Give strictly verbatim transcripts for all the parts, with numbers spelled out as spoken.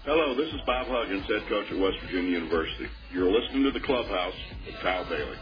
Hello, this is Bob Huggins, head coach at West Virginia University. You're listening to The Clubhouse with Kyle Bailey.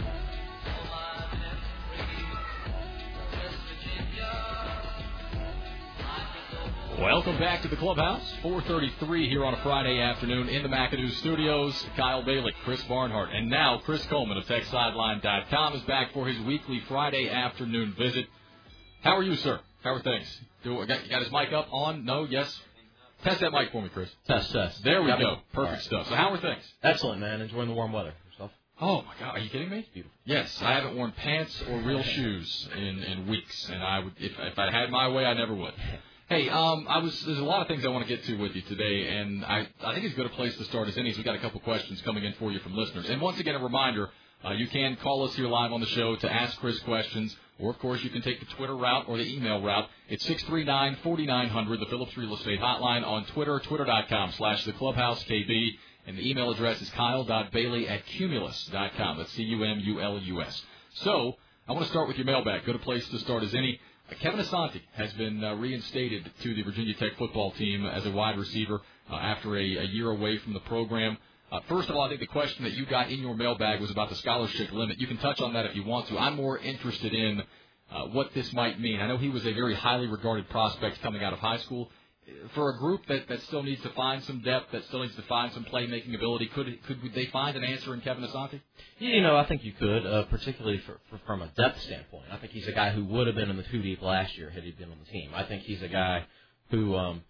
Welcome back to The Clubhouse, four thirty-three here on a Friday afternoon in the McAdoo Studios. Kyle Bailey, Chris Barnhart, and now Chris Coleman of Tech Sideline dot com is back for his weekly Friday afternoon visit. How are you, sir? How are things? Do, got, got his mic up, on? No? Yes? Test that mic for me, Chris. Test, test. There we got go. Me. Perfect right. stuff. So how are things? Excellent, man. Enjoying the warm weather. Yourself? Oh, my God. Are you kidding me? Beautiful. Yes. I haven't worn pants or real shoes in, in weeks, and I would if, if I had my way, I never would. Hey, um, I was. There's a lot of things I want to get to with you today, and I, I think it's as good a place to start as any. So we got a couple questions coming in for you from listeners. And once again, a reminder, uh, you can call us here live on the show to ask Chris questions, or, of course, you can take the Twitter route or the email route. It's six three nine, four nine zero zero, the Phillips Real Estate Hotline on Twitter, twitter.com slash the Clubhouse KB, and the email address is kyle.bailey at cumulus dot com. That's C U M U L U S. So I want to start with your mailbag. Good a place to start as any. Kevin Asante has been uh, reinstated to the Virginia Tech football team as a wide receiver uh, after a, a year away from the program. Uh, first of all, I think the question that you got in your mailbag was about the scholarship limit. You can touch on that if you want to. I'm more interested in uh, what this might mean. I know he was a very highly regarded prospect coming out of high school. For a group that, that still needs to find some depth, that still needs to find some playmaking ability, could could they find an answer in Kevin Asante? You know, I think you could, uh, particularly for, for, from a depth standpoint. I think he's a guy who would have been in the two deep last year had he been on the team. I think he's a guy who um,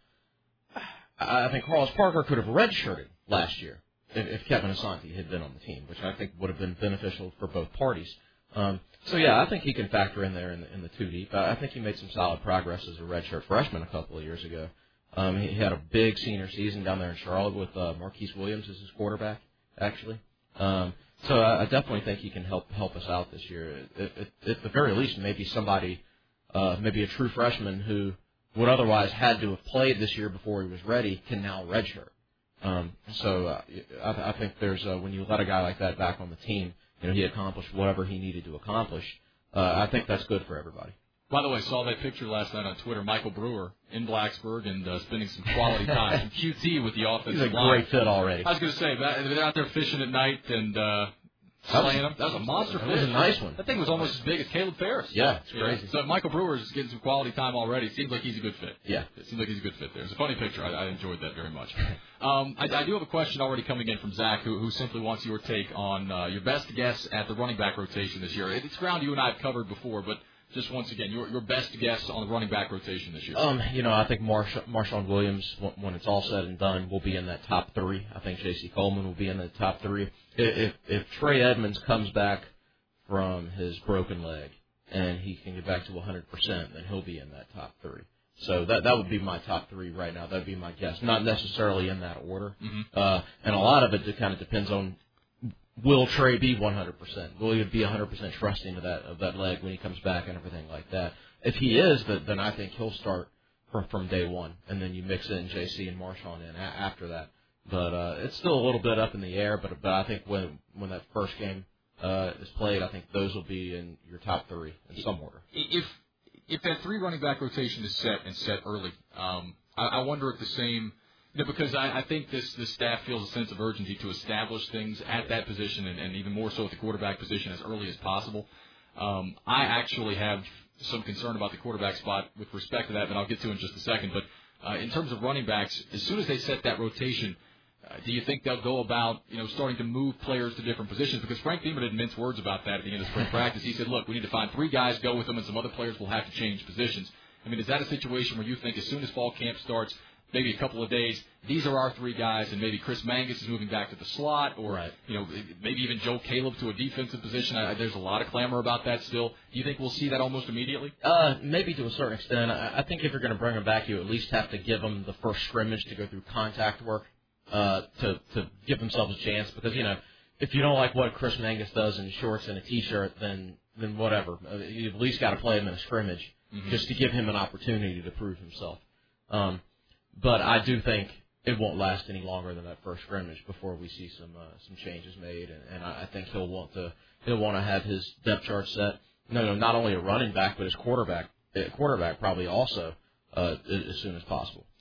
I think Carlos Parker could have redshirted last year if, if Kevin Asante had been on the team, which I think would have been beneficial for both parties. Um, so, yeah, I think he can factor in there in the, in the two deep. I, I think he made some solid progress as a redshirt freshman a couple of years ago. Um, he had a big senior season down there in Charlotte with uh, Marquise Williams as his quarterback, actually. Um, so I, I definitely think he can help help us out this year. At, at, at the very least, maybe somebody, uh, maybe a true freshman who would otherwise had to have played this year before he was ready can now redshirt. Um, so uh, I, I think there's uh, when you let a guy like that back on the team, you know, he accomplished whatever he needed to accomplish. Uh, I think that's good for everybody. By the way, I saw that picture last night on Twitter. Michael Brewer in Blacksburg and uh, spending some quality time, some Q T with the offensive line. He's a line. Great fit already. I was going to say, they're out there fishing at night and uh, slaying them. That was a monster that fish. That was a nice one. That thing was almost as big as Caleb Ferris. Yeah, it's crazy. Yeah. So Michael Brewer is getting some quality time already. It seems like he's a good fit. Yeah. It seems like he's a good fit there. It's a funny picture. I, I enjoyed that very much. um, I, I do have a question already coming in from Zach, who, who simply wants your take on uh, your best guess at the running back rotation this year. It's ground you and I have covered before, but just once again, your your best guess on the running back rotation this year. Um, you know, I think Marsh, Marshawn Williams, when it's all said and done, will be in that top three. I think J C Coleman will be in the top three. If if Trey Edmonds comes back from his broken leg and he can get back to one hundred percent, then he'll be in that top three. So that that would be my top three right now. That would be my guess. Not necessarily in that order. Mm-hmm. Uh, and a lot of it kind of depends on, will Trey be one hundred percent? Will he be one hundred percent trusting of that of that leg when he comes back and everything like that? If he is, then I think he'll start from, from day one, and then you mix in J C and Marshawn in a, after that. But uh, it's still a little bit up in the air, but but I think when when that first game uh, is played, I think those will be in your top three in some order. If if that three running back rotation is set and set early, um, I, I wonder if the same. You know, because I, I think this, this staff feels a sense of urgency to establish things at that position and, and even more so at the quarterback position as early as possible. Um, I actually have some concern about the quarterback spot with respect to that that I'll get to in just a second. But uh, in terms of running backs, as soon as they set that rotation, uh, do you think they'll go about, you know, starting to move players to different positions? Because Frank Beamer didn't mince words about that at the end of spring practice. He said, look, we need to find three guys, go with them, and some other players will have to change positions. I mean, is that a situation where you think as soon as fall camp starts, maybe a couple of days, these are our three guys, and maybe Chris Mangus is moving back to the slot, or right. you know, maybe even Joe Caleb to a defensive position? I, there's a lot of clamor about that still. Do you think we'll see that almost immediately? Uh, maybe to a certain extent. I, I think if you're going to bring them back, you at least have to give them the first scrimmage to go through contact work uh, to to give themselves a chance. Because you know, if you don't like what Chris Mangus does in shorts and a t-shirt, then then whatever. Uh, you've at least got to play him in a scrimmage mm-hmm. just to give him an opportunity to prove himself. Um, But I do think it won't last any longer than that first scrimmage before we see some uh, some changes made, and, and I think he'll want to he'll want to have his depth chart set. No, no, not only a running back, but his quarterback quarterback probably also uh, as soon as possible.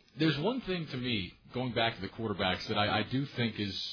there's one thing to me, going back to the quarterbacks, that I, I do think is,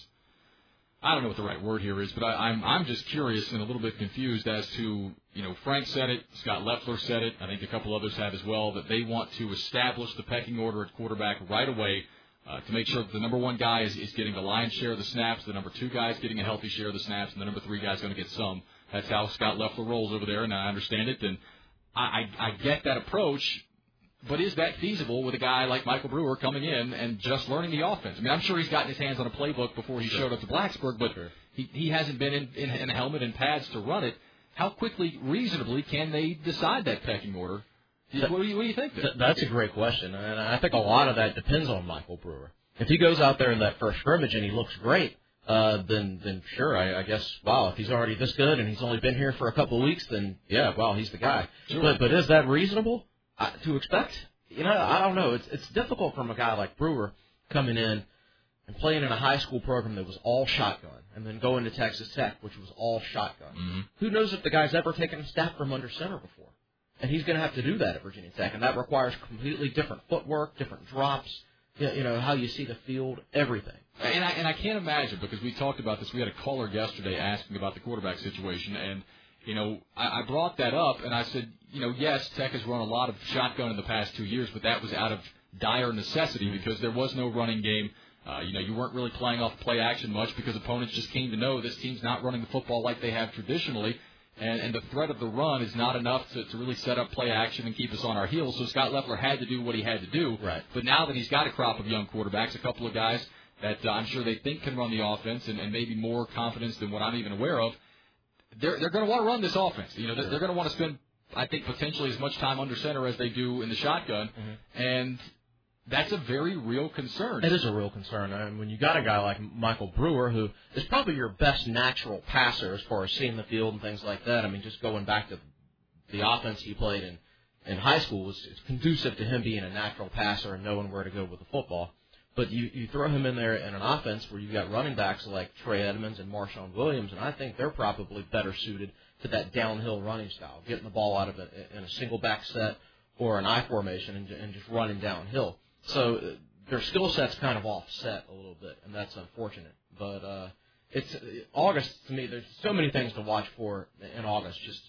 I don't know what the right word here is, but I, I'm I'm just curious and a little bit confused as to, you know, Frank said it, Scott Loeffler said it, I think a couple others have as well, that they want to establish the pecking order at quarterback right away uh, to make sure that the number one guy is, is getting the lion's share of the snaps, the number two guy is getting a healthy share of the snaps, and the number three guy is going to get some. That's how Scott Loeffler rolls over there, and I understand it, and I, I, I get that approach. But is that feasible with a guy like Michael Brewer coming in and just learning the offense? I mean, I'm sure he's gotten his hands on a playbook before he sure. showed up to Blacksburg, but sure. he, he hasn't been in, in, in a helmet and pads to run it. How quickly, reasonably, can they decide that pecking order? That, what, do you, what do you think? Th- that's a great question, and I think a lot of that depends on Michael Brewer. If he goes out there in that first scrimmage and he looks great, uh, then then sure, I, I guess, wow, if he's already this good and he's only been here for a couple of weeks, then, yeah, well, he's the guy. Sure. But, but is that reasonable uh, to expect? You know, I don't know. It's it's difficult from a guy like Brewer coming in and playing in a high school program that was all shotgun, and then going to Texas Tech, which was all shotgun. Mm-hmm. Who knows if the guy's ever taken a snap from under center before? And he's going to have to do that at Virginia Tech, and that requires completely different footwork, different drops, you know, how you see the field, everything. And I, and I can't imagine, because we talked about this. We had a caller yesterday asking about the quarterback situation, and You know, I, I brought that up, and I said, you know, yes, Tech has run a lot of shotgun in the past two years, but that was out of dire necessity because there was no running game. Uh, you know, you weren't really playing off play action much because opponents just came to know this team's not running the football like they have traditionally, and, and the threat of the run is not enough to, to really set up play action and keep us on our heels. So Scott Loeffler had to do what he had to do. Right. But now that he's got a crop of young quarterbacks, a couple of guys that uh, I'm sure they think can run the offense and, and maybe more confidence than what I'm even aware of, they're they're going to want to run this offense. You know, they're, they're going to want to spend, I think, potentially as much time under center as they do in the shotgun, mm-hmm. and that's a very real concern. It is a real concern. I mean, when you got a guy like Michael Brewer, who is probably your best natural passer as far as seeing the field and things like that. I mean, just going back to the offense he played in, in high school was it's conducive to him being a natural passer and knowing where to go with the football. But you, you throw him in there in an offense where you've got running backs like Trey Edmonds and Marshawn Williams, and I think they're probably better suited to that downhill running style, getting the ball out of it in a single back set or an I formation and, and just running downhill. So uh, their skill set's kind of offset a little bit, and that's unfortunate. But uh, it's uh, August to me. There's so many things to watch for in August. Just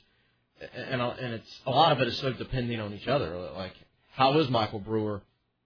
and and it's a lot of it is so depending on each other. Like, how is Michael Brewer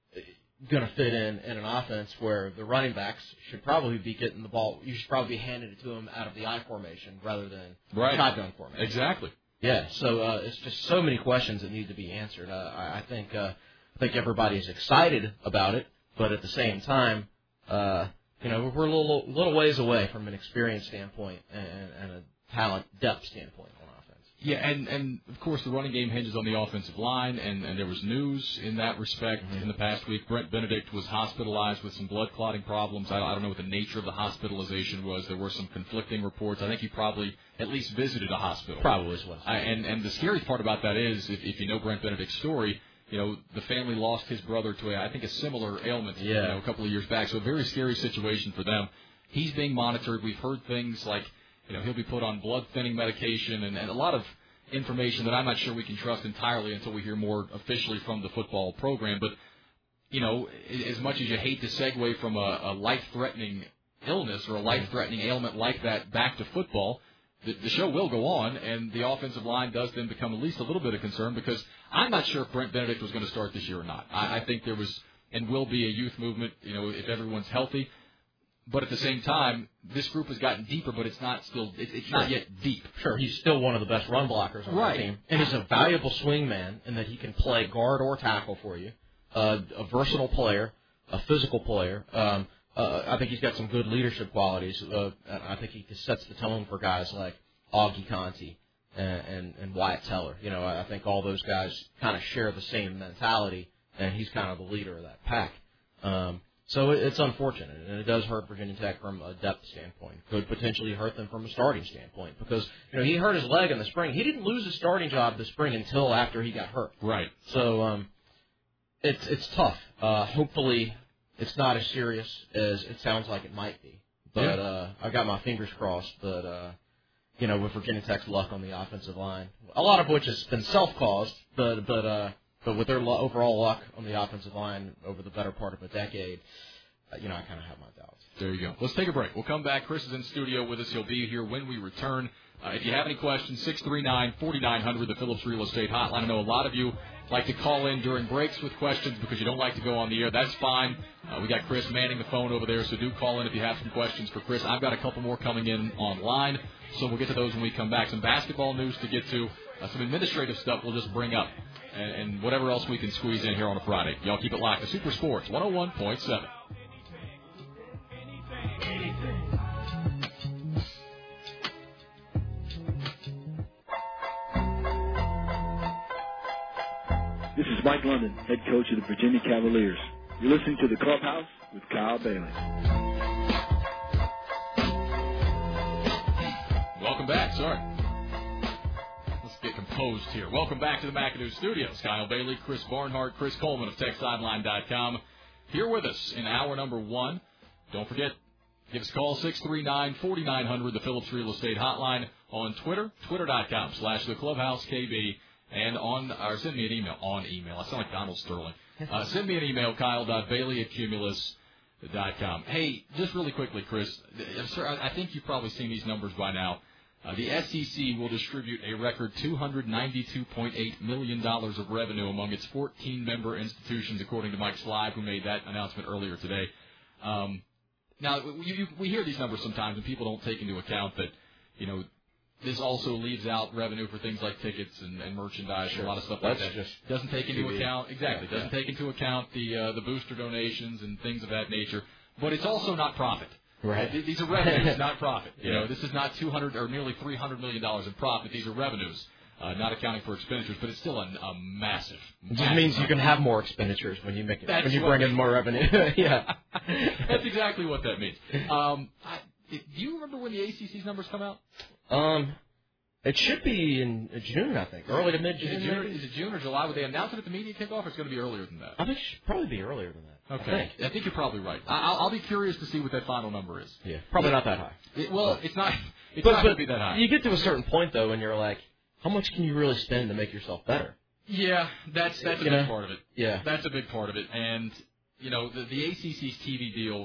going to fit in in an offense where the running backs should probably be getting the ball? You should probably be handing it to them out of the I formation rather than right. shotgun formation. Exactly. Yeah. So uh, it's just so many questions that need to be answered. Uh, I, I think. Uh, I think everybody is excited about it, but at the same time, uh, you know, we're a little little ways away from an experience standpoint and, and a talent depth standpoint on offense. Yeah, and, and of course the running game hinges on the offensive line, and, and there was news in that respect mm-hmm. in the past week. Brent Benedict was hospitalized with some blood clotting problems. I, I don't know what the nature of the hospitalization was. There were some conflicting reports. I think he probably at least visited a hospital. Probably as well. I, and, and the scary part about that is, if, if you know Brent Benedict's story, you know, the family lost his brother to, a, I think, a similar ailment yeah. you know, a couple of years back. So a very scary situation for them. He's being monitored. We've heard things like, you know, he'll be put on blood-thinning medication and, and a lot of information that I'm not sure we can trust entirely until we hear more officially from the football program. But, you know, as much as you hate to segue from a, a life-threatening illness or a life-threatening ailment like that back to football, the, the show will go on, and the offensive line does then become at least a little bit of concern because I'm not sure if Brent Benedict was going to start this year or not. I, I think there was and will be a youth movement, you know, if everyone's healthy. But at the same time, this group has gotten deeper, but it's not still it's, it's sure. not yet deep. Sure, he's still one of the best run blockers on right. the team, and he's a valuable swing man in that he can play guard or tackle for you. Uh, a versatile player, a physical player. Um, uh, I think he's got some good leadership qualities. Uh, I think he sets the tone for guys like Augie Conti and, and, and Wyatt Teller. You know, I think all those guys kind of share the same mentality, and he's kind of the leader of that pack. Um, so it, it's unfortunate, and it does hurt Virginia Tech from a depth standpoint. Could potentially hurt them from a starting standpoint because, you know, he hurt his leg in the spring. He didn't lose his starting job this spring until after he got hurt. Right. So um, it's it's tough. Uh, hopefully it's not as serious as it sounds like it might be. But yeah. uh, I've got my fingers crossed that, uh, you know, with Virginia Tech's luck on the offensive line, a lot of which has been self-caused, but but uh, but with their lo- overall luck on the offensive line over the better part of a decade, uh, you know, I kind of have my doubts. There you go. Let's take a break. We'll come back. Chris is in studio with us. He'll be here when we return. Uh, if you have any questions, six three nine, four nine zero zero, the Phillips Real Estate Hotline. I know a lot of you like to call in during breaks with questions because you don't like to go on the air. That's fine. Uh, we got Chris manning the phone over there, so do call in if you have some questions for Chris. I've got a couple more coming in online, so we'll get to those when we come back. Some basketball news to get to, uh, some administrative stuff we'll just bring up, and, and whatever else we can squeeze in here on a Friday. Y'all keep it locked to Super Sports one oh one point seven. This is Mike London, head coach of the Virginia Cavaliers. You're listening to The Clubhouse with Kyle Bailey. Welcome back. Sorry. Let's get composed here. Welcome back to the McAdoo Studios. Kyle Bailey, Chris Barnhart, Chris Coleman of Tech Sideline dot com here with us in hour number one. Don't forget, give us a call, six three nine, four nine zero zero, the Phillips Real Estate Hotline. On Twitter, twitter.com slash the Clubhouse KB. And on, or send me an email, on email. I sound like Donald Sterling. Uh, send me an email, kyle dot bailey at cumulus dot com. Hey, just really quickly, Chris, sir, I think you've probably seen these numbers by now. Uh, the S E C will distribute a record two hundred ninety-two point eight million dollars of revenue among its fourteen member institutions, according to Mike Slive, who made that announcement earlier today. Um, now, you, you, we hear these numbers sometimes, and people don't take into account that, you know, this also leaves out revenue for things like tickets and, and merchandise, sure. and a lot of stuff like That's that. Just doesn't take into T V. account exactly Yeah, doesn't yeah. take into account the uh, the booster donations and things of that nature. But it's also not profit. Right. Uh, these are revenues, not profit. You Yeah. know, this is not two hundred or nearly three hundred million dollars in profit. These are revenues, uh, not accounting for expenditures. But it's still a, a massive. It just massive means you number. can have more expenditures when you make it, That's when you what bring in it more revenue. Yeah. That's exactly what that means. Um, I, do you remember when the A C C's numbers come out? Um. It should be in June, I think. Early to mid-June. Is it June, maybe? is it June or July? Would they announce it at the media kickoff, or it's going to be earlier than that? I think it should probably be earlier than that. Okay. I think, I think you're probably right. I'll, I'll be curious to see what that final number is. yeah, probably not that high. It, well, it's not. It's but, not but going to be that high. You get to a certain point, though, and you're like, how much can you really spend to make yourself better? Yeah, that's that's a You big know? part of it. Yeah. That's a big part of it. And you know, the, the A C C's T V deal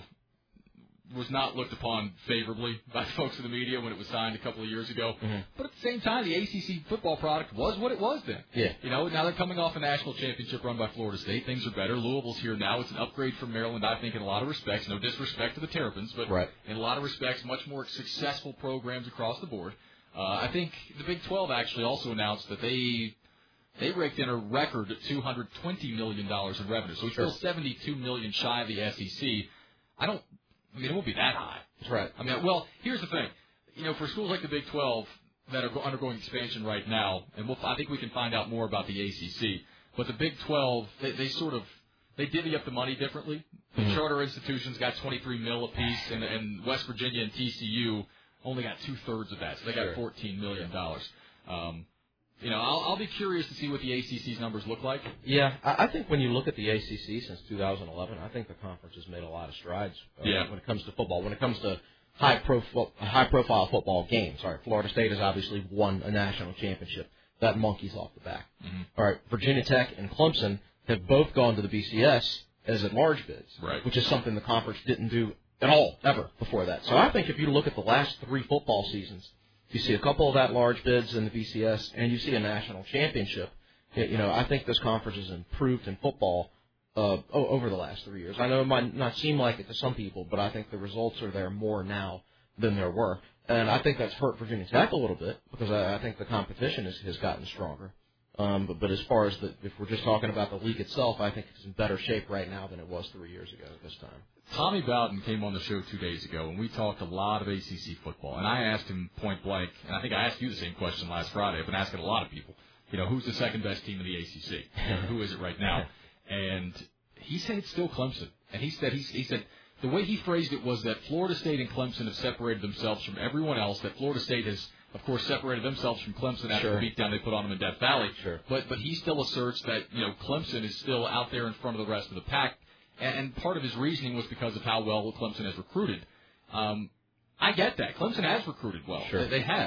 was not looked upon favorably by folks in the media when it was signed a couple of years ago. Mm-hmm. But at the same time, the A C C football product was what it was then. Yeah. You know, now they're coming off a national championship run by Florida State. Things are better. Louisville's here now. It's an upgrade from Maryland, I think, in a lot of respects. No disrespect to the Terrapins, but Right. in a lot of respects, much more successful programs across the board. Uh, I think the Big twelve actually also announced that they they raked in a record two hundred twenty million dollars in revenue. So it's Sure. still seventy-two million dollars shy of the S E C. I don't, I mean, it won't be that high. That's right. I mean, well, here's the thing. You know, for schools like the Big twelve that are undergoing expansion right now, and we'll, I think we can find out more about the A C C, but the Big twelve, they, they sort of, they divvy up the money differently. The Mm-hmm. charter institutions got twenty-three mil apiece, and, and West Virginia and T C U only got two-thirds of that, so they got Sure. fourteen million dollars. Um, you know, I'll, I'll be curious to see what the A C C's numbers look like. Yeah, I, I think when you look at the A C C since two thousand eleven, I think the conference has made a lot of strides uh, Yeah. when it comes to football. When it comes to high profile, high profile football games. All right, Florida State has obviously won a national championship. That monkey's off the back. Mm-hmm. All right, Virginia Tech and Clemson have both gone to the B C S as at-large bids, Right. which is something the conference didn't do at all, ever, before that. So I think if you look at the last three football seasons, you see a couple of at-large bids in the B C S, and you see a national championship. You know, I think this conference has improved in football uh, over the last three years. I know it might not seem like it to some people, but I think the results are there more now than there were. And I think that's hurt Virginia Tech a little bit because I, I think the competition has, has gotten stronger. Um, but, but as far as the, if we're just talking about the league itself, I think it's in better shape right now than it was three years ago at this time. Tommy Bowden came on the show two days ago, and we talked a lot of A C C football. And I asked him point blank, and I think I asked you the same question last Friday. I've been asking a lot of people, you know, who's the second best team in the A C C? You know, who is it right now? And he said it's still Clemson. And he said he, he said the way he phrased it was that Florida State and Clemson have separated themselves from everyone else. That Florida State has, of course, separated themselves from Clemson after Sure. the beatdown they put on them in Death Valley. Sure. But but he still asserts that you know Clemson is still out there in front of the rest of the pack. And part of his reasoning was because of how well Clemson has recruited. Um, I get that. Clemson has recruited well. Sure. They, they have.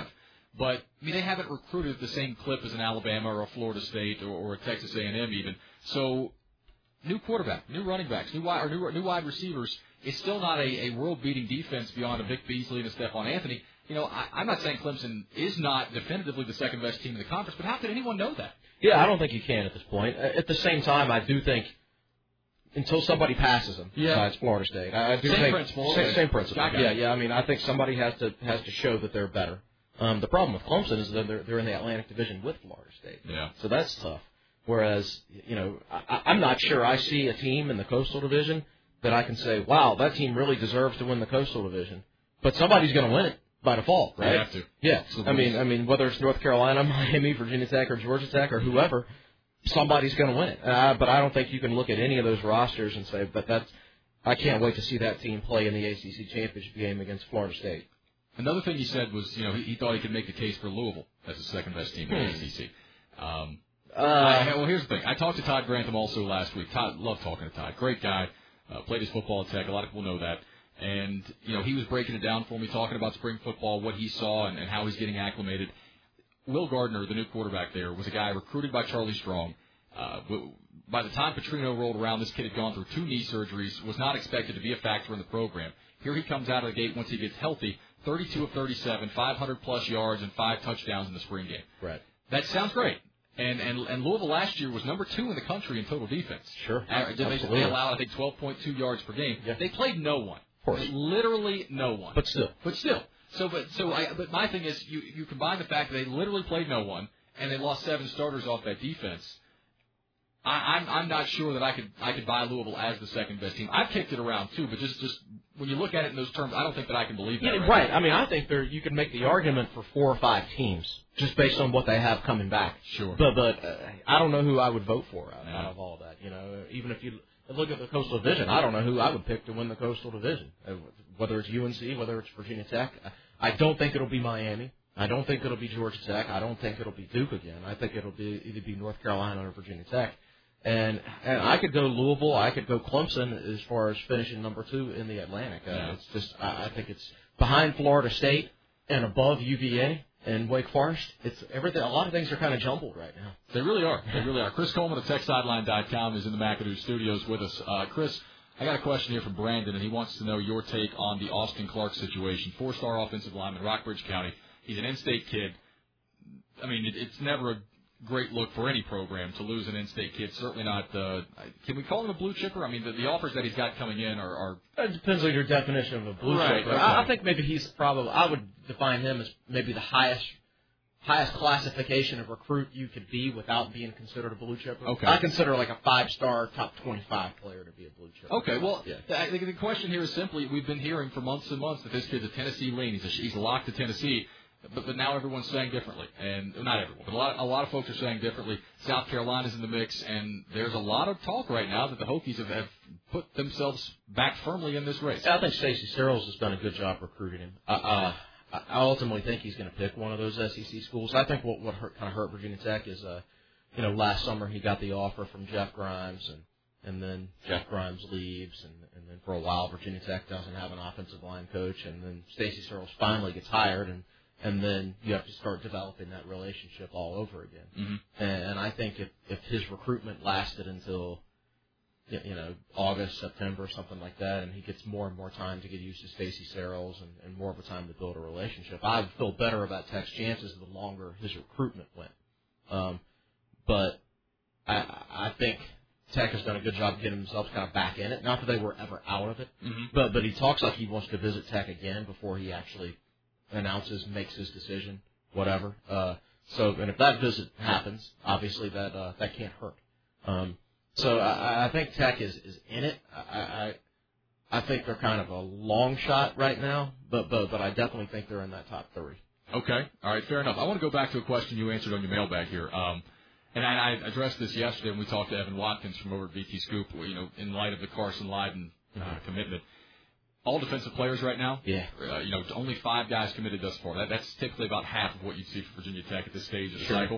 But, I mean, they haven't recruited at the same clip as an Alabama or a Florida State or, or a Texas A and M even. So, new quarterback, new running backs, new wide, or new, new wide receivers. It's still not a, a world-beating defense beyond a Vic Beasley and a Stephon Anthony. You know, I, I'm not saying Clemson is not definitively the second-best team in the conference, but how could anyone know that? Yeah, I don't think you can at this point. At the same time, I do think until somebody passes them, yeah. besides Florida State, I, I do same think principle. Same, same principle. Okay. Yeah, yeah. I mean, I think somebody has to has to show that they're better. Um, the problem with Clemson is that they're they're in the Atlantic Division with Florida State. Yeah. So that's tough. Whereas, you know, I, I'm not sure I see a team in the Coastal Division that I can say, wow, that team really deserves to win the Coastal Division. But somebody's going to win it by default, right? They have to. Yeah. I mean, I mean, whether it's North Carolina, Miami, Virginia Tech, or Georgia Tech, or whoever, somebody's going to win it. Uh, but I don't think you can look at any of those rosters and say, but that's, I can't wait to see that team play in the A C C championship game against Florida State. Another thing he said was, you know, he, he thought he could make the case for Louisville as the second-best team in the A C C. Um, uh, I, well, here's the thing. I talked to Todd Grantham also last week. Todd, love talking to Todd. Great guy. Uh, played his football at Tech. A lot of people know that. And, you know, he was breaking it down for me, talking about spring football, what he saw, and, and how he's getting acclimated. Will Gardner, the new quarterback there, was a guy recruited by Charlie Strong. Uh, by the time Petrino rolled around, this kid had gone through two knee surgeries, was not expected to be a factor in the program. Here he comes out of the gate once he gets healthy, thirty-two of thirty-seven, five hundred plus yards, and five touchdowns in the spring game. Right. That sounds great. And, and and Louisville last year was number two in the country in total defense. Sure. Uh, they, they allowed, I think, twelve point two yards per game. Yeah. They played no one. Of course. Literally no one. But still. But still. So, but so, I, but my thing is, you you combine the fact that they literally played no one, and they lost seven starters off that defense. I, I'm I'm not sure that I could I could buy Louisville as the second best team. I've kicked it around too, but just just when you look at it in those terms, I don't think that I can believe that. Yeah, right. right. I mean, I think there you can make the argument for four or five teams just based on what they have coming back. Sure. But but uh, I don't know who I would vote for out, Yeah. out of all that. You know, even if you look at the Coastal Division, I don't know who I would pick to win the Coastal Division. Uh, whether it's U N C, whether it's Virginia Tech, I don't think it'll be Miami. I don't think it'll be Georgia Tech. I don't think it'll be Duke again. I think it'll be either be North Carolina or Virginia Tech. And and I could go Louisville, I could go Clemson as far as finishing number two in the Atlantic. Uh, Yeah. It's just I, I think it's behind Florida State and above U V A and Wake Forest. It's everything. A lot of things are kind of jumbled right now. They really are. They really are. Chris Coleman of Tech Sideline dot com is in the McAdoo studios with us. Uh, Chris, I got a question here from Brandon, and he wants to know your take on the Austin Clark situation. Four-star offensive lineman, Rockbridge County. He's an in-state kid. I mean, it, it's never a great look for any program to lose an in-state kid. Certainly not. Uh, can we call him a blue chipper? I mean, the, the offers that he's got coming in are. are It depends on your definition of a blue Right, chipper. okay. I, I think maybe he's probably. I would define him as maybe the highest. Highest classification of recruit you could be without being considered a blue chipper. Okay. I consider like a five-star, top twenty-five player to be a blue chipper. Okay, well, Yeah. I think the question here is simply, we've been hearing for months and months that this kid's a Tennessee lean. He's, a, he's locked to Tennessee, but, but now everyone's saying differently. And not everyone, but a lot, a lot of folks are saying differently. South Carolina's in the mix, and there's a lot of talk right now that the Hokies have, have put themselves back firmly in this race. Yeah, I think Stacey Searles has done a good job recruiting him. Uh, uh, I ultimately think he's going to pick one of those S E C schools. I think what what hurt, kind of hurt Virginia Tech is, uh, you know, last summer he got the offer from Jeff Grimes, and and then Jeff Grimes leaves, and and then for a while Virginia Tech doesn't have an offensive line coach, and then Stacey Searles finally gets hired, and and then you have to start developing that relationship all over again. Mm-hmm. And, and I think if if his recruitment lasted until you know, August, September, something like that, and he gets more and more time to get used to Stacey Searles and, and more of a time to build a relationship, I would feel better about Tech's chances the longer his recruitment went. Um, but I, I think Tech has done a good job of getting themselves kind of back in it. Not that they were ever out of it, Mm-hmm. but but he talks like he wants to visit Tech again before he actually announces, makes his decision, whatever. Uh, so, and if that visit happens, obviously that uh, that can't hurt. Um, So I, I think Tech is, is in it. I, I I think they're kind of a long shot right now, but but but I definitely think they're in that top three. Okay. All right. Fair enough. I want to go back to a question you answered on your mailbag here. Um, and I, I addressed this yesterday when we talked to Evan Watkins from over at V T Scoop, you know, in light of the Carson Lyden uh, Mm-hmm. commitment. All defensive players right now. Yeah. Uh, you know, only five guys committed thus far. That, that's typically about half of what you'd see for Virginia Tech at this stage of the Sure. cycle.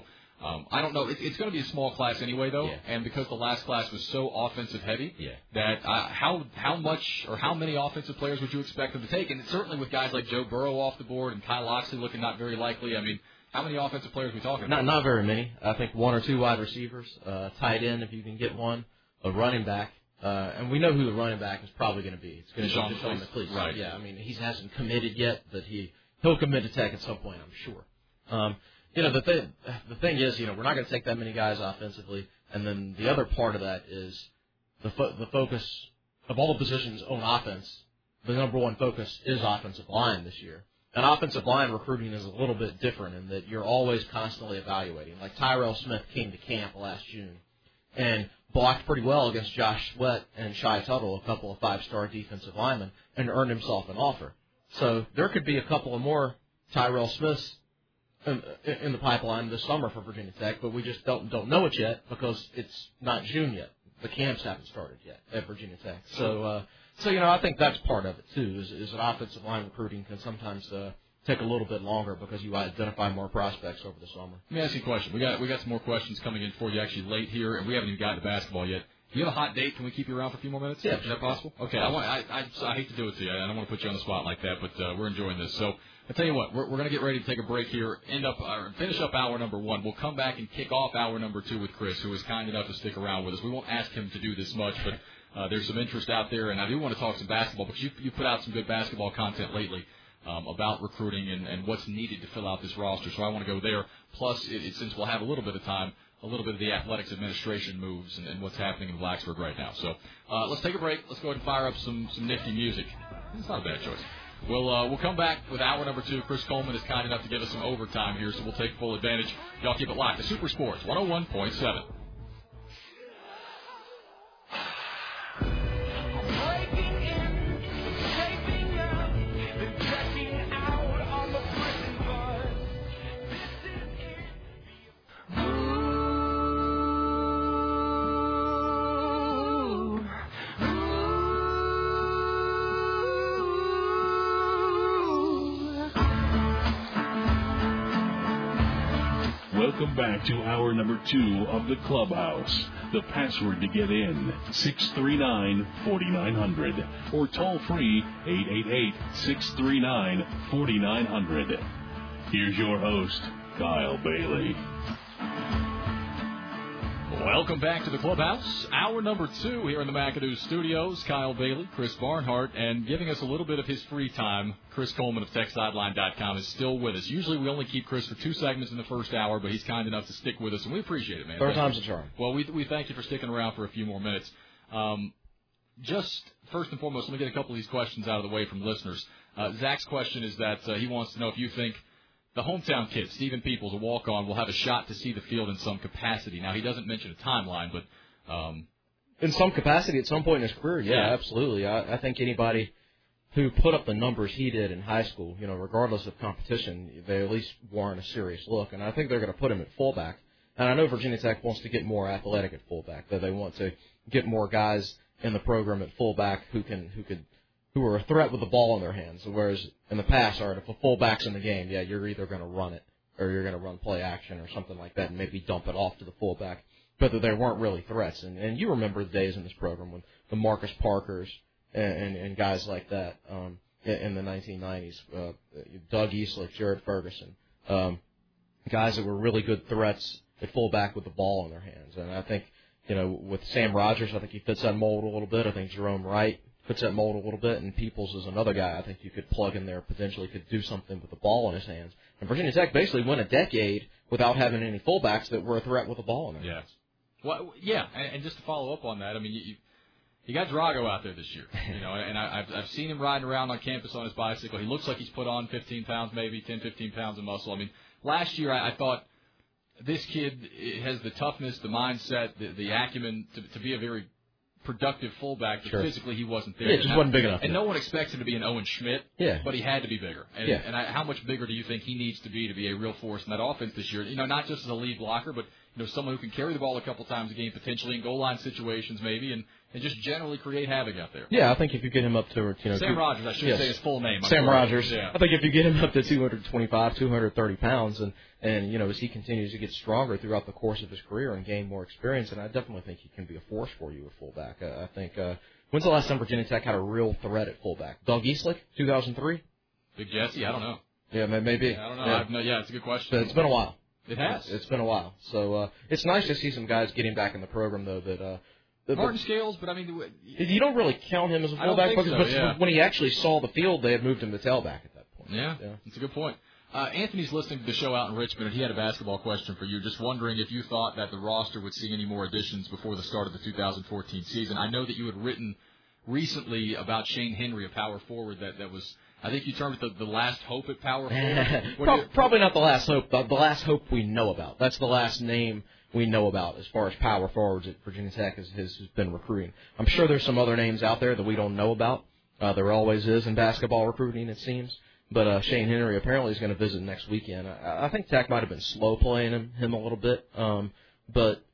Um, I don't know. It, it's going to be a small class anyway, though, yeah. and because the last class was so offensive heavy, yeah. that uh, how how much or how many offensive players would you expect them to take? And certainly with guys like Joe Burrow off the board and Kyle Loxley looking not very likely. I mean, how many offensive players are we talking about? Not not very many. I think one or two wide receivers, uh, tight end if you can get one, a running back. Uh, and we know who the running back is probably going to be. It's going to be Deshaun McCleese. Right. Yeah, I mean, he hasn't committed yet, but he, he'll commit to Tech at some point, I'm sure. Um, you know, the thing, the thing is, you know, we're not going to take that many guys offensively. And then the other part of that is the fo- the focus of all the positions on offense. The number one focus is offensive line this year. And offensive line recruiting is a little bit different in that you're always constantly evaluating. Like Tyrell Smith came to camp last June and blocked pretty well against Josh Sweat and Shai Tuttle, a couple of five-star defensive linemen, and earned himself an offer. So there could be a couple of more Tyrell Smiths in, in the pipeline this summer for Virginia Tech, but we just don't don't know it yet because it's not June yet. The camps haven't started yet at Virginia Tech. So, uh, so you know, I think that's part of it too. Is, is that offensive line recruiting can sometimes uh, take a little bit longer because you identify more prospects over the summer. Let me ask you a question. We got we got some more questions coming in for you actually late here, and we haven't even gotten to basketball yet. Do you have a hot date? Can we keep you around for a few more minutes? Yeah. Is that possible? Okay. I, want, I, I, I hate to do it to you. I don't want to put you on the spot like that, but uh, we're enjoying this. So I tell you what, we're, we're going to get ready to take a break here, end up or finish up hour number one. We'll come back and kick off hour number two with Chris, who was kind enough to stick around with us. We won't ask him to do this much, but uh, there's some interest out there, and I do want to talk some basketball, but you, you put out some good basketball content lately. Um, about recruiting and, and what's needed to fill out this roster. So I want to go there. Plus, it, it, since we'll have a little bit of time, a little bit of the athletics administration moves and, and what's happening in Blacksburg right now. So uh, let's take a break. Let's go ahead and fire up some, some nifty music. It's not a bad choice. We'll, uh, we'll come back with hour number two. Chris Coleman is kind enough to give us some overtime here, so we'll take full advantage. Y'all keep it locked to Super Sports one oh one point seven. Welcome back to hour number two of the Clubhouse. The password to get in, six three nine, four nine zero zero, or toll free, eight eight eight, six three nine, four nine zero zero. Here's your host, Kyle Bailey. Welcome back to the Clubhouse. Hour number two here in the McAdoo Studios. Kyle Bailey, Chris Barnhart, and giving us a little bit of his free time, Chris Coleman of Tech Sideline dot com is still with us. Usually we only keep Chris for two segments in the first hour, but he's kind enough to stick with us, and we appreciate it, man. Third time's a charm. Well, we we thank you for sticking around for a few more minutes. Um, just first and foremost, let me get a couple of these questions out of the way from listeners. Uh, Zach's question is that uh, he wants to know if you think the hometown kid, Stephen Peoples, a walk-on, will have a shot to see the field in some capacity. Now, he doesn't mention a timeline, but... Um, in some capacity at some point in his career, yeah, yeah. absolutely. I, I think anybody who put up the numbers he did in high school, you know, regardless of competition, they at least warrant a serious look. And I think they're going to put him at fullback. And I know Virginia Tech wants to get more athletic at fullback, that they want to get more guys in the program at fullback who can who could who are a threat with the ball in their hands. Whereas in the past, all right, if a fullback's in the game, yeah, you're either going to run it or you're going to run play action or something like that and maybe dump it off to the fullback. But that they weren't really threats. And, and you remember the days in this program when the Marcus Parkers and, and, and guys like that um, in, in the nineteen nineties, uh, Doug Eastlick, Jared Ferguson, um, guys that were really good threats at fullback with the ball in their hands. And I think, you know, with Sam Rogers, I think he fits that mold a little bit. I think Jerome Wright fits that mold a little bit, and Peoples is another guy I think you could plug in there, potentially could do something with the ball in his hands. And Virginia Tech basically went a decade without having any fullbacks that were a threat with the ball in their yeah. hands. Well, yeah, and, and just to follow up on that, I mean, you, you got Drago out there this year, you know, and I, I've, I've seen him riding around on campus on his bicycle. He looks like he's put on fifteen pounds, maybe ten, fifteen pounds of muscle. I mean, last year I, I thought this kid has the toughness, the mindset, the, the acumen to, to be a very productive fullback, but sure. physically he wasn't there. Yeah, it just wasn't big enough. And no one expects him to be an Owen Schmidt, yeah. but he had to be bigger. And, yeah. and I, how much bigger do you think he needs to be to be a real force in that offense this year? You know, not just as a lead blocker, but you know, someone who can carry the ball a couple times a game, potentially in goal line situations, maybe, and, and just generally create havoc out there. Yeah, I think if you get him up to, you know, Sam Rogers, I should yes. say his full name. I'm Sam sorry. Rogers. Yeah. I think if you get him up to two twenty-five, two thirty pounds, and and you know, as he continues to get stronger throughout the course of his career and gain more experience, and I definitely think he can be a force for you at fullback. I, I think. Uh, when's the last time Virginia Tech had a real threat at fullback? Doug Eastlick, two thousand three. Big Jesse, I don't know. Yeah, maybe. Yeah, I don't know. Yeah. I've no, yeah, it's a good question. But it's been a while. It has. It's, it's been a while. So uh, it's nice to see some guys getting back in the program, though. That uh, the, Martin Scales, but I mean, you don't really count him as a I don't fullback, think because so, yeah. when he actually saw the field, they had moved him to tailback at that point. Yeah, yeah. That's a good point. Uh, Anthony's listening to the show out in Richmond, and he had a basketball question for you. Just wondering if you thought that the roster would see any more additions before the start of the two thousand fourteen season. I know that you had written recently about Shane Henry, a power forward that, that was, I think you termed it the, the last hope at power forward. Pro- you, probably not the last hope, but the last hope we know about. That's the last name we know about as far as power forwards at Virginia Tech has, has been recruiting. I'm sure there's some other names out there that we don't know about. Uh, there always is in basketball recruiting, it seems. But uh, Shane Henry apparently is going to visit next weekend. I, I think Tech might have been slow playing him, him a little bit, um, but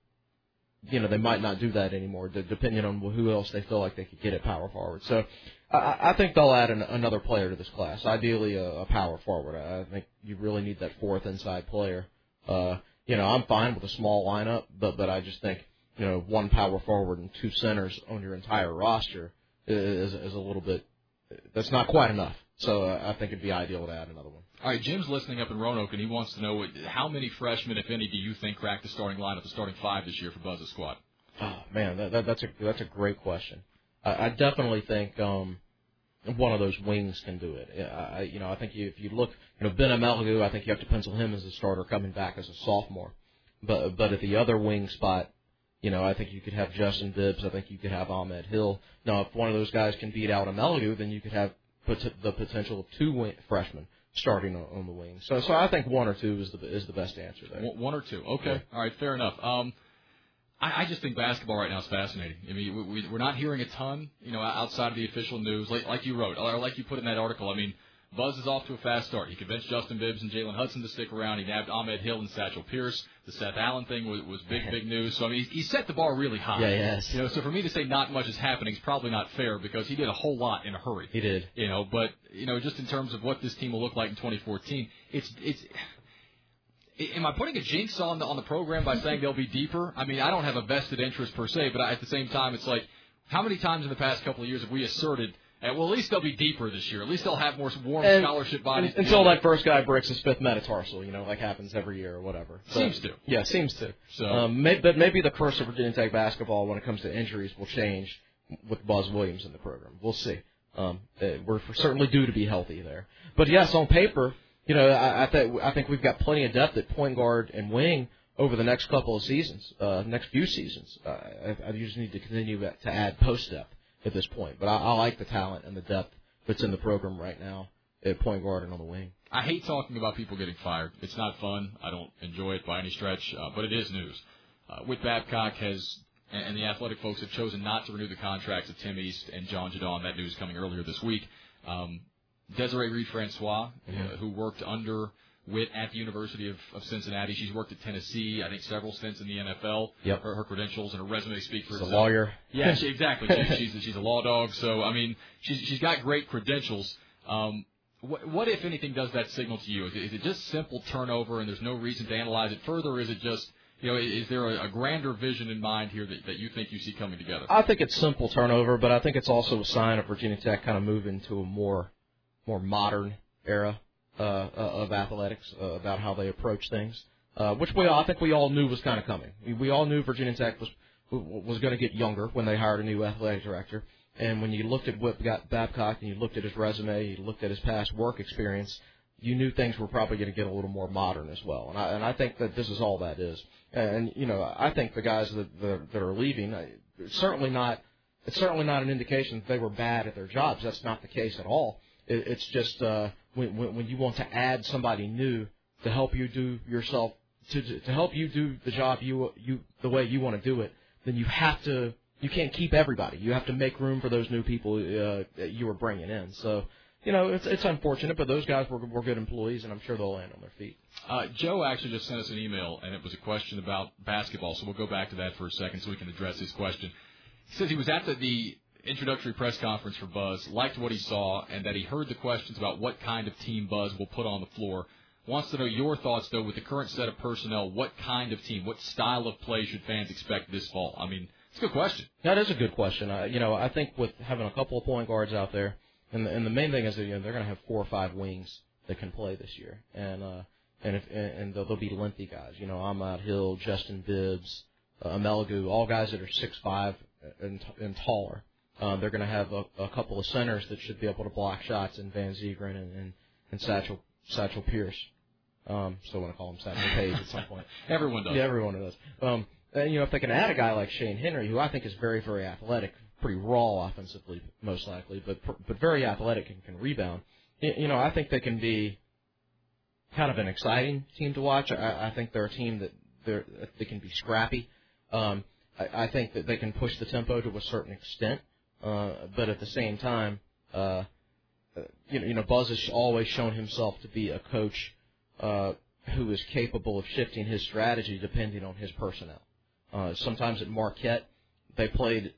you know they might not do that anymore, d- depending on who else they feel like they could get at power forward. So I, I think they'll add an, another player to this class, ideally a, a power forward. I think you really need that fourth inside player. Uh, you know, I'm fine with a small lineup, but but I just think you know one power forward and two centers on your entire roster is, is a little bit. That's not quite enough. So uh, I think it'd be ideal to add another one. All right, Jim's listening up in Roanoke, and he wants to know how many freshmen, if any, do you think crack the starting lineup, the starting five this year for Buzz's squad? Oh man, that, that, that's a that's a great question. I, I definitely think um, one of those wings can do it. I, you know, I think you, if you look, you know, Ben Amelgu, I think you have to pencil him as a starter coming back as a sophomore. But but at the other wing spot, you know, I think you could have Justin Bibbs. I think you could have Ahmed Hill. Now, if one of those guys can beat out Amelgu, then you could have the potential of two wing, freshmen starting on, on the wing. So, so I think one or two is the is the best answer there. One or two, okay, yeah. All right, fair enough. Um, I, I just think basketball right now is fascinating. I mean, we, we, we're not hearing a ton, you know, outside of the official news, like, like you wrote, or like you put in that article. I mean, Buzz is off to a fast start. He convinced Justin Bibbs and Jalen Hudson to stick around. He nabbed Ahmed Hill and Satchel Pierce. The Seth Allen thing was, was big, big news. So, I mean, he, he set the bar really high. Yeah, yes. You know, so for me to say not much is happening is probably not fair because he did a whole lot in a hurry. He did. You know, but, you know, just in terms of what this team will look like in twenty fourteen, it's it's. Am I putting a jinx on the on the program by saying they'll be deeper? I mean, I don't have a vested interest per se, but I, at the same time, it's like, how many times in the past couple of years have we asserted, Uh, well, at least they'll be deeper this year. At least they'll have more warm and, scholarship bodies. And, until that first guy breaks his fifth metatarsal, you know, like happens every year or whatever. So, seems to. Yeah, seems to. So, um, maybe, but maybe the curse of Virginia Tech basketball when it comes to injuries will change with Buzz Williams in the program. We'll see. Um, we're certainly due to be healthy there. But, yes, on paper, you know, I, I, th- I think we've got plenty of depth at point guard and wing over the next couple of seasons, uh, next few seasons. Uh, I, I just need to continue to add post depth at this point. But I, I like the talent and the depth that's in the program right now at point guard and on the wing. I hate talking about people getting fired. It's not fun. I don't enjoy it by any stretch, uh, but it is news. Uh, Whit Babcock has, and the athletic folks have chosen not to renew the contracts of Tim East and John Jadon. That news coming earlier this week. Um, Desiree Reed-Francois, mm-hmm. uh, who worked under Whit at the University of, of Cincinnati. She's worked at Tennessee, I think several stints in the N F L. Yep. Her, her credentials and her resume speak for she's itself. A lawyer. Yeah, she, exactly. She, she's she's a law dog. So I mean, she's she's got great credentials. Um, what, what if anything does that signal to you? Is it, is it just simple turnover and there's no reason to analyze it further? Or is it just, you know, is there a, a grander vision in mind here that, that you think you see coming together? I think it's simple turnover, but I think it's also a sign of Virginia Tech kind of moving to a more more modern era uh, of athletics, uh, about how they approach things, uh, which we all, I think we all knew was kind of coming. We, we all knew Virginia Tech was was going to get younger when they hired a new athletic director. And when you looked at what got Babcock and you looked at his resume, you looked at his past work experience, you knew things were probably going to get a little more modern as well. And I, and I think that this is all that is. And, you know, I think the guys that, that, that are leaving, it's certainly not, it's certainly not an indication that they were bad at their jobs. That's not the case at all. It, it's just uh, when, when, when you want to add somebody new to help you do yourself, to, to help you do the job you, you the way you want to do it, then you have to, you can't keep everybody. You have to make room for those new people uh, that you are bringing in. So you know, it's it's unfortunate, but those guys were were good employees, and I'm sure they'll land on their feet. Uh, Joe actually just sent us an email, and it was a question about basketball, so we'll go back to that for a second so we can address his question. He says he was at the, the introductory press conference for Buzz, liked what he saw, and that he heard the questions about what kind of team Buzz will put on the floor. Wants to know your thoughts, though, with the current set of personnel, what kind of team, what style of play should fans expect this fall? I mean, it's a good question. That is a good question. Uh, you know, I think with having a couple of point guards out there, and the, and the main thing is that you know, they're going to have four or five wings that can play this year, and uh, and if and, and they'll, they'll be lengthy guys. You know, Ahmad Hill, Justin Bibbs, uh, Amelagu, all guys that are six five and, and taller. Um, they're going to have a, a couple of centers that should be able to block shots in Van Zegeren and, and, and Satchel Satchel Pierce. Um, still want to call him Satchel Paige at some point. Everyone does. Yeah, everyone does. Um, and, you know, if they can add a guy like Shane Henry, who I think is very, very athletic, pretty raw offensively, most likely, but but very athletic and can rebound. You know, I think they can be kind of an exciting team to watch. I, I think they're a team that they're, they can be scrappy. Um, I, I think that they can push the tempo to a certain extent, uh, but at the same time, uh, you know, you know, Buzz has always shown himself to be a coach uh, who is capable of shifting his strategy depending on his personnel. Uh, sometimes at Marquette, they played.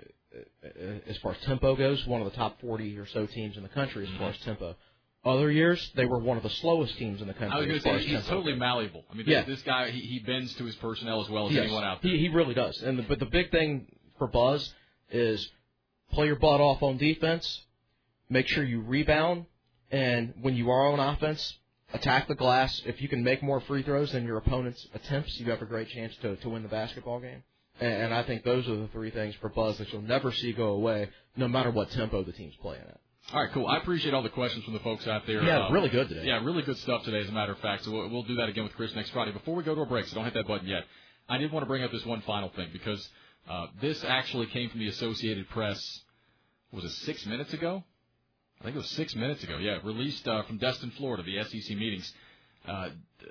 As far as tempo goes, one of the top forty or so teams in the country as far as tempo. Other years, they were one of the slowest teams in the country. I was going as to far say, as he's tempo totally goes. malleable. I mean, yeah. this guy, he, he bends to his personnel as well as yes. anyone out there. He, he really does. And the, But the big thing for Buzz is play your butt off on defense, make sure you rebound, and when you are on offense, attack the glass. If you can make more free throws than your opponent's attempts, you have a great chance to, to win the basketball game. And I think those are the three things for Buzz that you'll never see go away, no matter what tempo the team's playing at. All right, cool. I appreciate all the questions from the folks out there. Yeah, uh, really good today. Yeah, really good stuff today, as a matter of fact. So we'll, we'll do that again with Chris next Friday. Before we go to a break, so don't hit that button yet, I did want to bring up this one final thing, because uh, this actually came from the Associated Press, was it six minutes ago? I think it was six minutes ago, yeah, released uh, from Destin, Florida, the S E C meetings. Uh,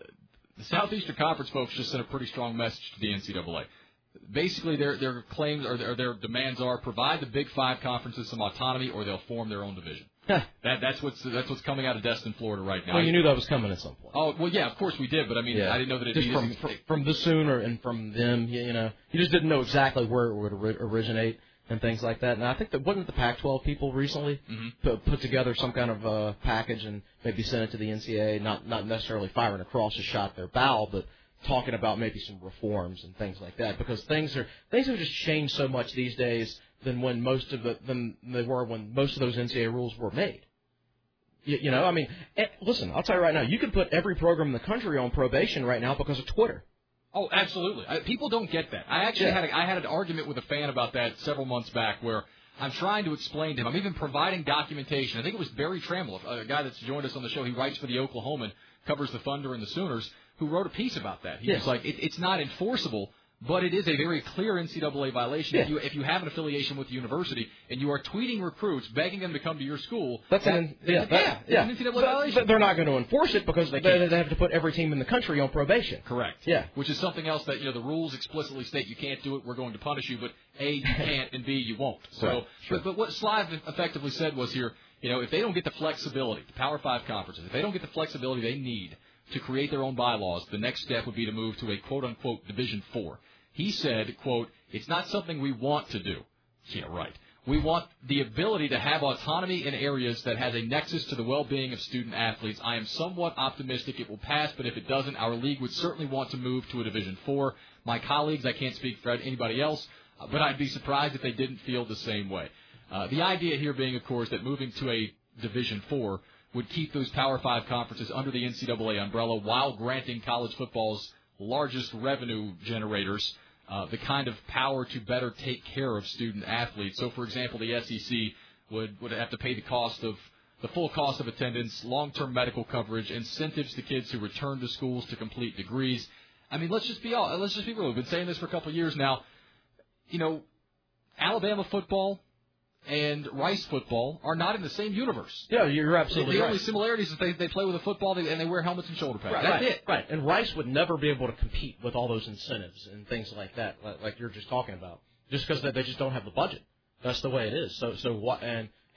the Southeastern Conference folks just sent a pretty strong message to the N C double A. Basically, their their claims or their, their demands are provide the Big Five conferences some autonomy, or they'll form their own division. that that's what's that's what's coming out of Destin, Florida, right now. Well, you knew that was coming at some point. Oh well, yeah, of course we did, but I mean, yeah. I didn't know that it just needed from, from from the Sooner and from them. You, you know, you just didn't know exactly where it would ori- originate and things like that. And I think that wasn't the Pac twelve people recently mm-hmm. put, put together some kind of uh, package and maybe sent it to the N C double A, not not necessarily firing across a shot their bow, but talking about maybe some reforms and things like that, because things are things have just changed so much these days than when most of the than they were when most of those N C double A rules were made. You, you know, I mean, listen, I'll tell you right now, you can put every program in the country on probation right now because of Twitter. Oh, absolutely. I, people don't get that. I actually yeah. had a, I had an argument with a fan about that several months back, where I'm trying to explain to him. I'm even providing documentation. I think it was Barry Trammell, a guy that's joined us on the show. He writes for the Oklahoman, covers the Thunder and the Sooners, who wrote a piece about that. He yes. was like, it, it's not enforceable, but it is a very clear N C double A violation. Yeah. If you if you have an affiliation with the university and you are tweeting recruits, begging them to come to your school, that's that, an yeah, yeah, that, it's yeah. an N C double A but, violation. But they're not going to enforce it because they, they, they have to put every team in the country on probation. Correct. Yeah. Which is something else that, you know, the rules explicitly state you can't do it, we're going to punish you, but A, you can't, and B, you won't. So, right. Sure. but, but what Slive effectively said was here, you know, if they don't get the flexibility, the Power Five conferences, if they don't get the flexibility they need to create their own bylaws, the next step would be to move to a quote-unquote Division Four. He said, quote, it's not something we want to do. Yeah, right. We want the ability to have autonomy in areas that has a nexus to the well-being of student athletes. I am somewhat optimistic it will pass, but if it doesn't, our league would certainly want to move to a Division Four. My colleagues, I can't speak for anybody else, uh, but I'd be surprised if they didn't feel the same way. Uh, the idea here being, of course, that moving to a Division Four would keep those Power Five conferences under the N C double A umbrella while granting college football's largest revenue generators uh, the kind of power to better take care of student athletes. So, for example, the S E C would, would have to pay the cost of the full cost of attendance, long-term medical coverage, incentives to kids who return to schools to complete degrees. I mean, let's just be all, let's just be real. We've been saying this for a couple of years now. You know, Alabama football and Rice football are not in the same universe. Yeah, you're absolutely the, the right. only similarities is they they play with a football and they wear helmets and shoulder pads. Right, That's right, it. Right, and Rice would never be able to compete with all those incentives and things like that, like, like you're just talking about, just because they, they just don't have the budget. That's the way it is. So, so what? And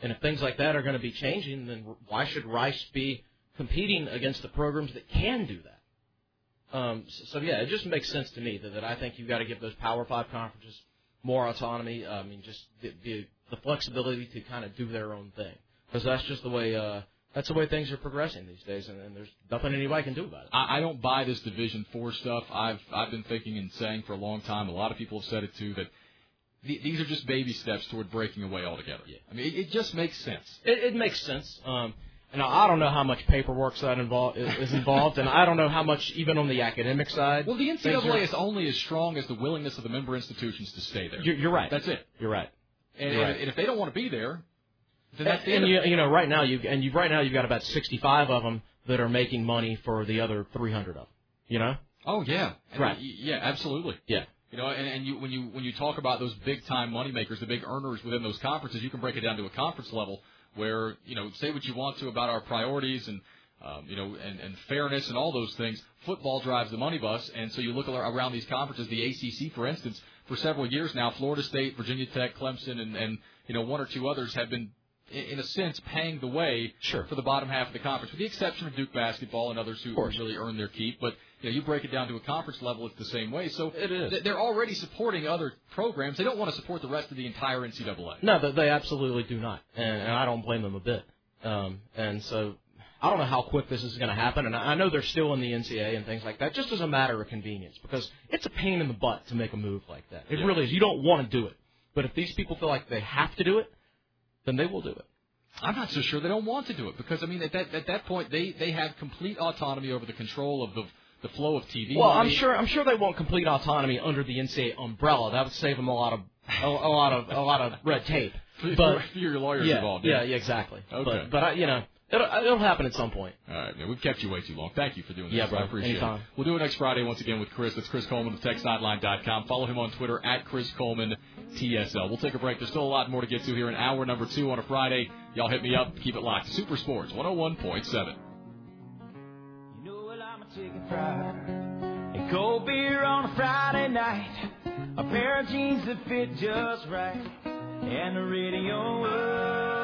And if things like that are going to be changing, then why should Rice be competing against the programs that can do that? Um, so, so, yeah, it just makes sense to me that, that I think you've got to give those Power Five conferences more autonomy. I mean, just the, the, the flexibility to kind of do their own thing. Because that's just the way uh, that's the way things are progressing these days, and, and there's nothing anybody can do about it. I, I don't buy this Division Four stuff. I've I've been thinking and saying for a long time. A lot of people have said it too, that the, these are just baby steps toward breaking away altogether. Yeah. I mean, it, it just makes sense. It, it makes sense. Um, and I don't know how much paperwork that involved is, is involved, and I don't know how much even on the academic side. Well, the N C double A are, is only as strong as the willingness of the member institutions to stay there. You're, you're right. That's it. You're right. And, you're right. and, and if they don't want to be there. And, and you, you know, right now you and you right now you've got about sixty-five of them that are making money for the other three hundred of them. You know? Oh yeah, right. And, yeah, absolutely. Yeah. You know, and, and you when you when you talk about those big time money makers, the big earners within those conferences, you can break it down to a conference level where you know say what you want to about our priorities and um, you know and, and fairness and all those things. Football drives the money bus, and so you look around these conferences. The A C C, for instance, for several years now, Florida State, Virginia Tech, Clemson, and, and you know one or two others have been, in a sense, paying the way sure. for the bottom half of the conference, with the exception of Duke basketball and others who really earn their keep. But you know, you break it down to a conference level, it's the same way. So it is. They're already supporting other programs. They don't want to support the rest of the entire N C double A. No, they absolutely do not, and, and I don't blame them a bit. Um, and so I don't know how quick this is going to happen, and I know they're still in the N C double A and things like that, just as a matter of convenience, because it's a pain in the butt to make a move like that. It yeah. really is. You don't want to do it. But if these people feel like they have to do it, then they will do it. I'm not so sure they don't want to do it because, I mean, at that at that point, they, they have complete autonomy over the control of the the flow of T V. Well, I'm sure I'm sure they want complete autonomy under the N C double A umbrella. That would save them a lot of a, a lot of a lot of red tape. But for your lawyers yeah, involved. Yeah, yeah, exactly. Okay. But, but I, you know, it'll, it'll happen at some point. All right, man. We've kept you way too long. Thank you for doing this. Yeah, bro. I appreciate Anytime. it. We'll do it next Friday once again with Chris. That's Chris Coleman of Tex Sideline dot com. Follow him on Twitter at Chris Coleman T S L. We'll take a break. There's still a lot more to get to here in hour number two on a Friday. Y'all hit me up. Keep it locked. Super Sports one oh one point seven. You know what, I'm a chicken fried. A cold beer on a Friday night. A pair of jeans that fit just right. And the radio.